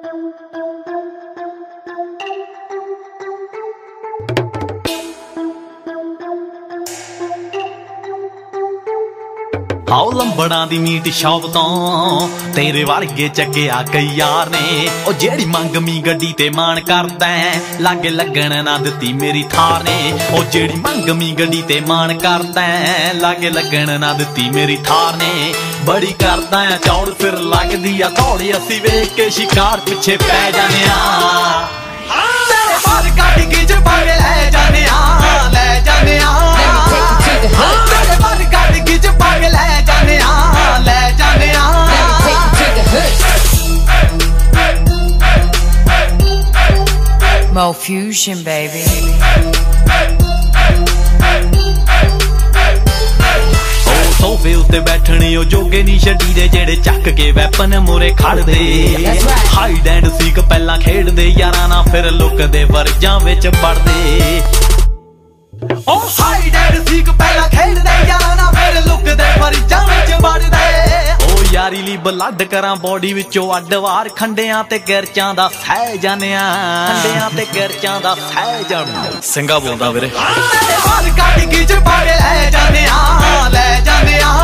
आओ लंबड़ा दी meat shop तो तेरे वर्गे चगे आ कई यार ने ओ जेड़ी मंग मी गड्डी ते मान करदा लागे लगन ना दित्ती मेरी थार ने ओ जेड़ी मंग मी गड्डी ते मान करदा लागे लगन ना दित्ती मेरी थार ने बड़ी करदा चौड़ फिर लगदी आ थोड़ी असी वेख के शिकार पिछे पै जाने तेरे बार गाड़ी गिज पागे ले जाने तेरे बार गाड़ी गिज पागे ले Mo Fusion, baby. सोफे उत्ते बैठने ओ जोगे नी छड्डी दे जेड़े चक के वैपन मोरे खड़दे हाइड एंड सीक पहला खेडदे यारां ना फिर लुकदे वर्जां विच पड़दे ओ हाइड एंड सीक पहला खेडदे यारां ना फिर लुकदे वर्जां विच पड़दे यारी ली ब्लड करा बॉडी विचों अड्ड वार खंडियां ते गिरचां दा सह जानिया खंडियां ते गिरचां दा सह जानिया सिंगा बोलदा वीरे तेरे बार गाड़ी गिज पागे ले जानिया